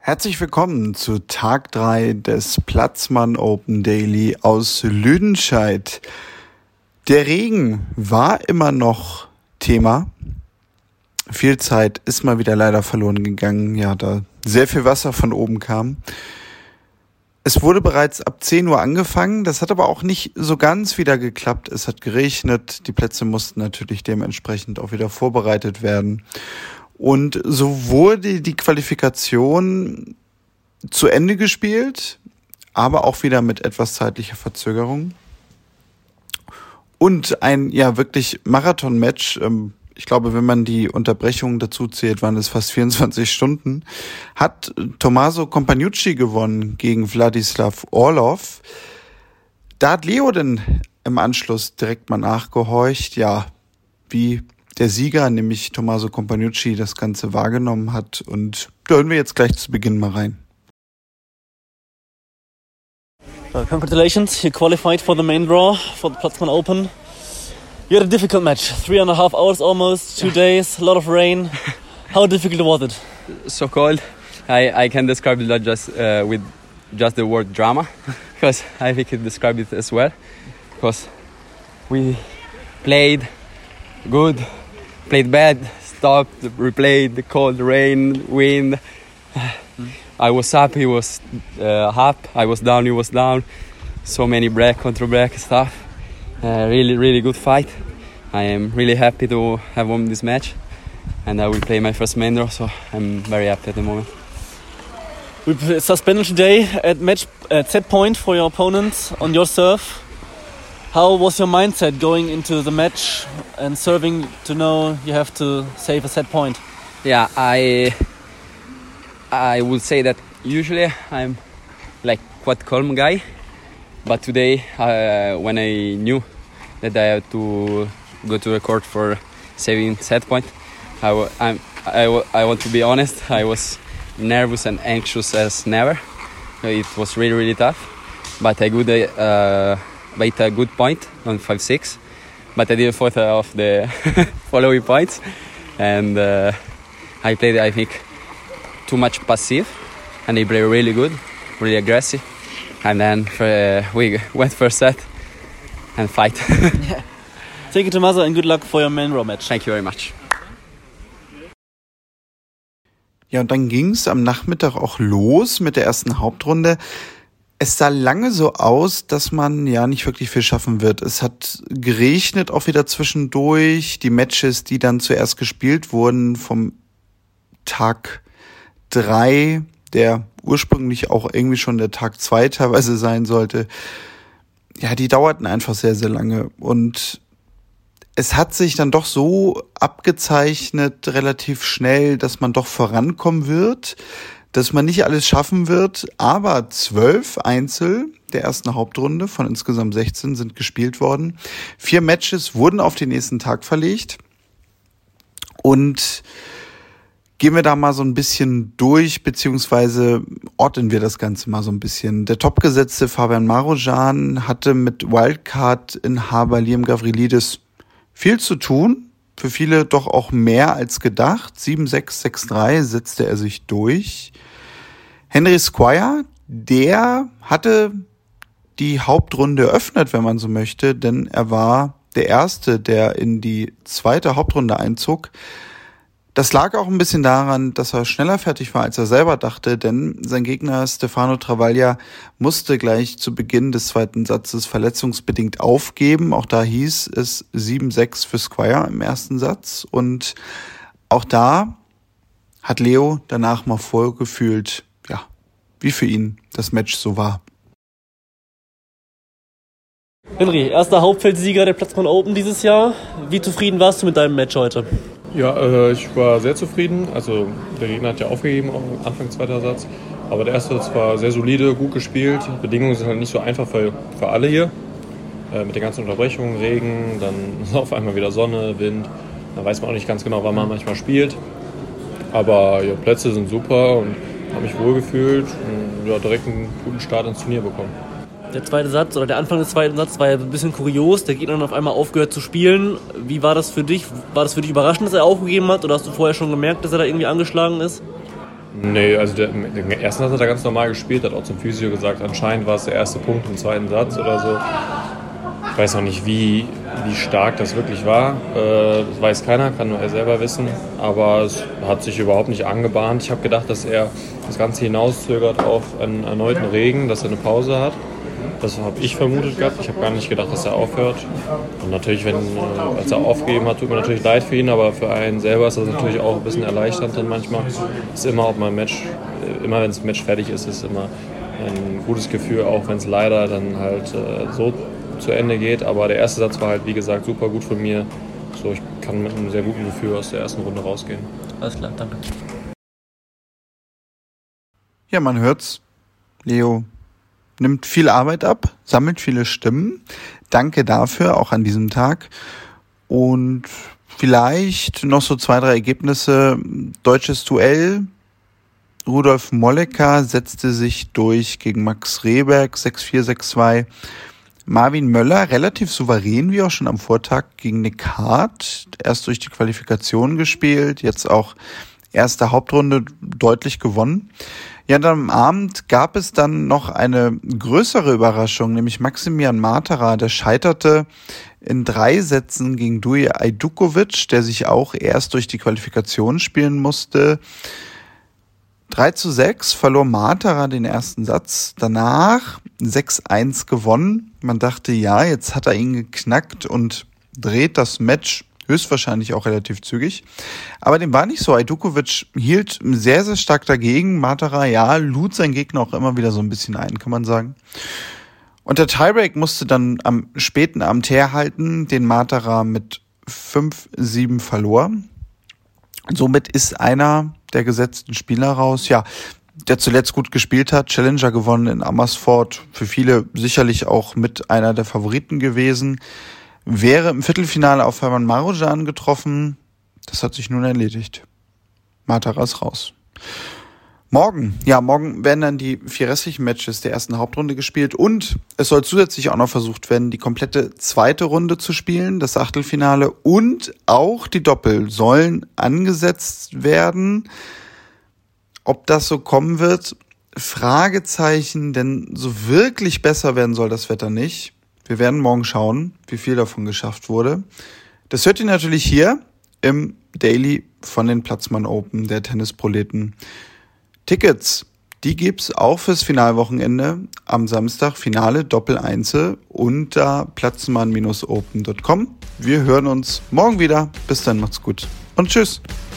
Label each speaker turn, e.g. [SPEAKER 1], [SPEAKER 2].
[SPEAKER 1] Herzlich willkommen zu Tag 3 des Platzmann Open Daily aus Lüdenscheid. Der Regen war immer noch Thema. Viel Zeit ist mal wieder leider verloren gegangen, da sehr viel Wasser von oben kam. Es wurde bereits ab 10 Uhr angefangen, das hat aber auch nicht so ganz wieder geklappt. Es hat geregnet, die Plätze mussten natürlich dementsprechend auch wieder vorbereitet werden. Und so wurde die Qualifikation zu Ende gespielt, aber auch wieder mit etwas zeitlicher Verzögerung. Und ein wirklich Marathon-Match, ich glaube, wenn man die Unterbrechungen dazu zählt, waren es fast 24 Stunden, hat Tommaso Companucci gewonnen gegen Wladislav Orlov. Da hat Leo dann im Anschluss direkt mal nachgehorcht, wie der Sieger, nämlich Tommaso Companucci, das Ganze wahrgenommen hat. Und da hören wir jetzt gleich zu Beginn mal rein.
[SPEAKER 2] Congratulations, you qualified for the main draw for the Platzmann Open. You had a difficult match, 3.5 hours almost, 2 days, a lot of rain. How difficult was it?
[SPEAKER 3] So cold. I can describe it not just with just the word drama, because I think it described it as well. Because we played good, played bad, stopped, replayed, the cold, rain, wind. I was up, he was up, I was down, he was down. So many break, contra break stuff. Really good fight. I am really happy to have won this match. And I will play my first main draw, so I'm very happy at the moment.
[SPEAKER 2] We suspended today at set point for your opponents on your serve. How was your mindset going into the match and serving to know you have to save a set point?
[SPEAKER 3] Yeah, I would say that usually I'm like quite calm guy, but today when I knew that I had to go to the court for saving set point, I want to be honest, I was nervous and anxious as never. It was really tough, but I made a good point on 5-6, but I didn't thought of the following points, and I played, I think, too much passive, and they played really good, really aggressive, and then we went first set and fight.
[SPEAKER 2] Thank you, Tommaso, and good luck for your main draw match.
[SPEAKER 3] Thank you very much.
[SPEAKER 1] Ja, und dann ging es am Nachmittag auch los mit der ersten Hauptrunde. Es sah lange so aus, dass man nicht wirklich viel schaffen wird. Es hat geregnet auch wieder zwischendurch. Die Matches, die dann zuerst gespielt wurden vom Tag 3, der ursprünglich auch irgendwie schon der Tag 2 teilweise sein sollte, die dauerten einfach sehr, sehr lange. Und es hat sich dann doch so abgezeichnet relativ schnell, dass man doch vorankommen wird, dass man nicht alles schaffen wird, aber 12 Einzel der ersten Hauptrunde von insgesamt 16 sind gespielt worden. 4 Matches wurden auf den nächsten Tag verlegt. Und gehen wir da mal so ein bisschen durch, beziehungsweise ordnen wir das Ganze mal so ein bisschen. Der topgesetzte Fabian Marozsan hatte mit Wildcard-Inhaber Liam Gavrilidis viel zu tun. Für viele doch auch mehr als gedacht. 7-6, 6-3 setzte er sich durch. Henry Squire, der hatte die Hauptrunde eröffnet, wenn man so möchte, denn er war der Erste, der in die zweite Hauptrunde einzog. Das lag auch ein bisschen daran, dass er schneller fertig war, als er selber dachte, denn sein Gegner Stefano Travaglia musste gleich zu Beginn des zweiten Satzes verletzungsbedingt aufgeben. Auch da hieß es 7-6 für Squire im ersten Satz. Und auch da hat Leo danach mal vorgefühlt, wie für ihn das Match so war.
[SPEAKER 2] Henry, erster Hauptfeldsieger der Platzmann Open dieses Jahr. Wie zufrieden warst du mit deinem Match heute?
[SPEAKER 4] Ja, ich war sehr zufrieden. Also der Gegner hat ja aufgegeben am Anfang zweiter Satz. Aber der erste Satz war sehr solide, gut gespielt. Die Bedingungen sind halt nicht so einfach für alle hier. Mit den ganzen Unterbrechungen, Regen, dann auf einmal wieder Sonne, Wind. Da weiß man auch nicht ganz genau, wann man manchmal spielt. Aber Plätze sind super und habe mich wohlgefühlt und direkt einen guten Start ins Turnier bekommen.
[SPEAKER 2] Der zweite Satz oder der Anfang des zweiten Satzes war ja ein bisschen kurios. Der Gegner hat auf einmal aufgehört zu spielen. Wie war das für dich? War das für dich überraschend, dass er aufgegeben hat? Oder hast du vorher schon gemerkt, dass er da irgendwie angeschlagen ist?
[SPEAKER 4] Nee, also den ersten Satz hat er ganz normal gespielt, hat auch zum Physio gesagt, anscheinend war es der erste Punkt im zweiten Satz oder so. Ich weiß noch nicht, wie stark das wirklich war. Das weiß keiner, kann nur er selber wissen. Aber es hat sich überhaupt nicht angebahnt. Ich habe gedacht, dass er das Ganze hinauszögert auf einen erneuten Regen, dass er eine Pause hat. Das habe ich vermutet gehabt. Ich habe gar nicht gedacht, dass er aufhört. Und natürlich, als er aufgegeben hat, tut mir natürlich leid für ihn, aber für einen selber ist das natürlich auch ein bisschen erleichternd dann manchmal. Ist immer, immer wenn das Match fertig ist, ist immer ein gutes Gefühl, auch wenn es leider dann halt so zu Ende geht. Aber der erste Satz war halt, wie gesagt, super gut von mir. So, ich kann mit einem sehr guten Gefühl aus der ersten Runde rausgehen.
[SPEAKER 2] Alles klar, danke.
[SPEAKER 1] Ja, man hört's. Leo nimmt viel Arbeit ab, sammelt viele Stimmen. Danke dafür, auch an diesem Tag. Und vielleicht noch so 2, 3 Ergebnisse. Deutsches Duell. Rudolf Molleker setzte sich durch gegen Max Rehberg, 6-4, 6-2. Marvin Möller, relativ souverän, wie auch schon am Vortag, gegen Nick Hart. Erst durch die Qualifikation gespielt, jetzt auch erste Hauptrunde deutlich gewonnen. Ja, dann am Abend gab es dann noch eine größere Überraschung, nämlich Maximilian Matera, der scheiterte in 3 Sätzen gegen Duje Ajdukovic, der sich auch erst durch die Qualifikation spielen musste. 3-6 verlor Matera den ersten Satz, danach 6-1 gewonnen. Man dachte, ja, jetzt hat er ihn geknackt und dreht das Match höchstwahrscheinlich auch relativ zügig. Aber dem war nicht so. Ajdukovic hielt sehr, sehr stark dagegen. Matera, ja, lud sein Gegner auch immer wieder so ein bisschen ein, kann man sagen. Und der Tiebreak musste dann am späten Abend herhalten, den Matera mit 5-7 verlor. Somit ist einer der gesetzten Spieler raus, ja, der zuletzt gut gespielt hat, Challenger gewonnen in Amersfoort, für viele sicherlich auch mit einer der Favoriten gewesen, wäre im Viertelfinale auf Herman Marujan getroffen. Das hat sich nun erledigt. Matera ist raus. Morgen werden dann die 4 restlichen Matches der ersten Hauptrunde gespielt und es soll zusätzlich auch noch versucht werden, die komplette zweite Runde zu spielen, das Achtelfinale, und auch die Doppel sollen angesetzt werden. Ob das so kommen wird, Fragezeichen, denn so wirklich besser werden soll das Wetter nicht. Wir werden morgen schauen, wie viel davon geschafft wurde. Das hört ihr natürlich hier im Daily von den Platzmann Open der Tennisproleten. Tickets, die gibt's auch fürs Finalwochenende am Samstag, Finale Doppel-Einzel unter platzmann-open.com. Wir hören uns morgen wieder. Bis dann, macht's gut und tschüss.